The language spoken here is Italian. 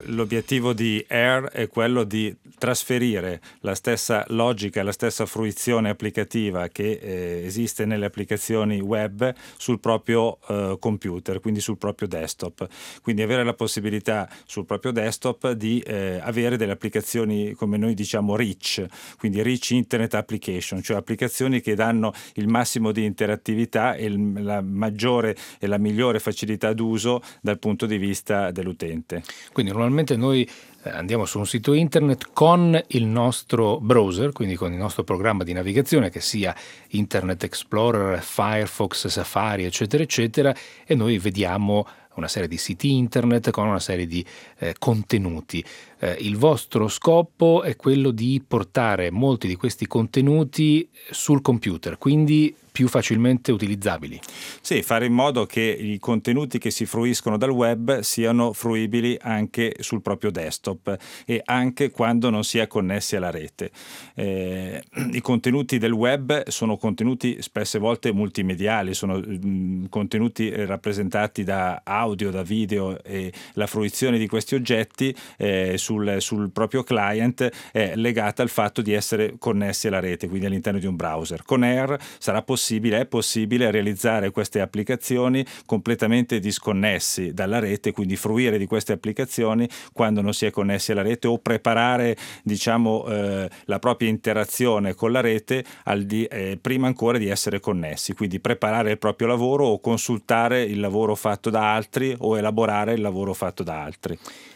L'obiettivo di Air è quello di trasferire la stessa logica, la stessa fruizione applicativa che esiste nelle applicazioni web sul proprio computer, quindi sul proprio desktop. Quindi avere la possibilità sul proprio desktop di avere delle applicazioni, come noi diciamo, rich, quindi rich internet application, cioè applicazioni che danno il massimo di interattività e la maggiore e la migliore facilità d'uso dal punto di vista dell'utente. Quindi normalmente noi andiamo su un sito internet con il nostro browser, quindi con il nostro programma di navigazione, che sia Internet Explorer, Firefox, Safari, eccetera, eccetera, e noi vediamo una serie di siti internet con una serie di contenuti. Il vostro scopo è quello di portare molti di questi contenuti sul computer, quindi più facilmente utilizzabili. Sì, fare in modo che i contenuti che si fruiscono dal web siano fruibili anche sul proprio desktop e anche quando non si è connessi alla rete. I contenuti del web sono contenuti spesse volte multimediali, sono contenuti rappresentati da audio, da video, e la fruizione di questi oggetti sul proprio client è legata al fatto di essere connessi alla rete, quindi all'interno di un browser. Con Air è possibile realizzare queste applicazioni completamente disconnessi dalla rete, quindi fruire di queste applicazioni quando non si è connessi alla rete, o preparare, diciamo, la propria interazione con la rete prima ancora di essere connessi, quindi preparare il proprio lavoro o consultare il lavoro fatto da altri o elaborare il lavoro fatto da altri.